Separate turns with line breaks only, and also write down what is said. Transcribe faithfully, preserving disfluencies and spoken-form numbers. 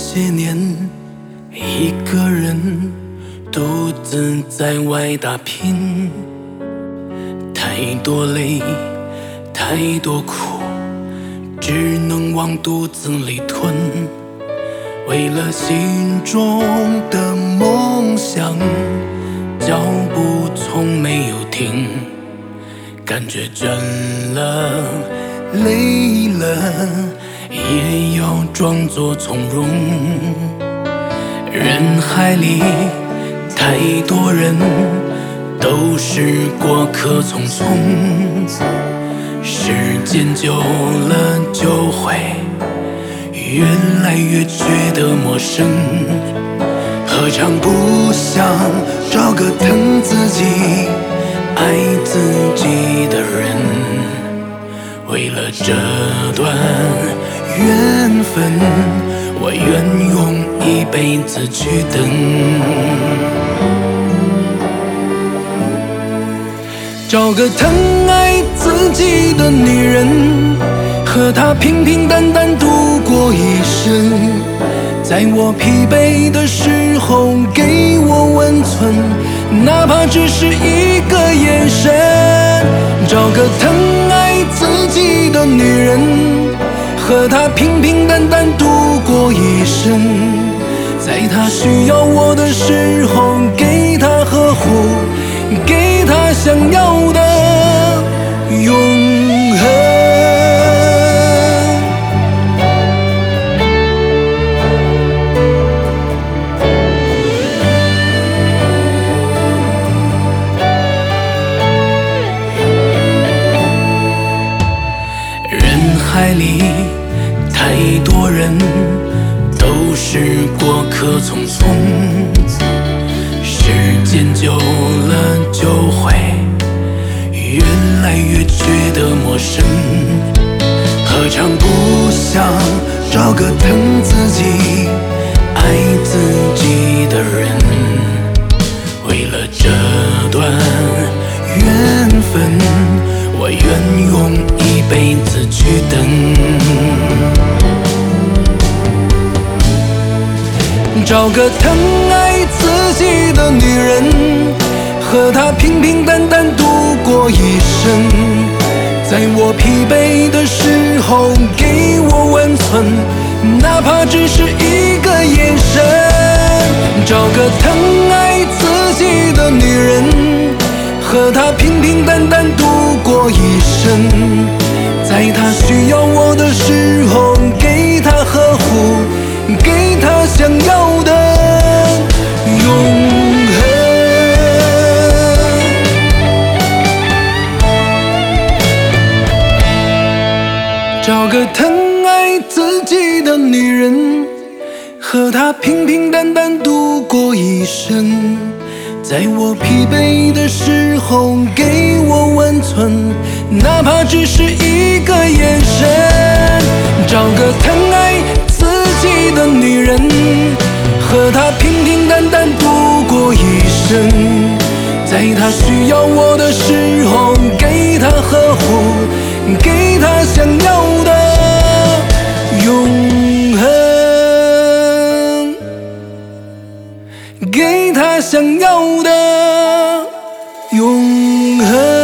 些年，一个人独自在外打拼，太多泪，太多苦，只能往肚子里吞。为了心中的梦想，脚步从没有停，感觉倦了，累了，也要装作从容。人海里太多人，都是过客匆匆，时间久了就会越来越觉得陌生。何尝不想找个疼自己、爱自己的人，为了这段缘分，我愿用一辈子去等。找个疼爱自己的女人，和她平平淡淡度过一生，在我疲惫的时候给我温存，哪怕只是一个眼神。找个疼爱自己的女人，和她平平淡淡度过一生，在她需要我的时候给她呵护，给她想要的永恒。海里太多人，都是过客匆匆，时间久了就会越来越觉得陌生。何尝不想找个疼自己、爱自己的人，为了这段缘分，我愿用一辈子去等。找个疼爱自己的女人，和她平平淡淡度过一生，在我疲惫的时候给我温存，哪怕只是一个眼神。找个疼爱自己的女人，和她平平淡淡度过一生，在她需要我的时候给她呵护，给她想要的永恒。找个疼爱自己的女人，和她平平淡淡度过一生，在我疲惫的时候给我温存，哪怕只是一个眼神。找个疼爱自己的女人，和她平平淡淡度过一生，在她需要我的时候给她呵护，给她想要的永恒，给她想要的永恒。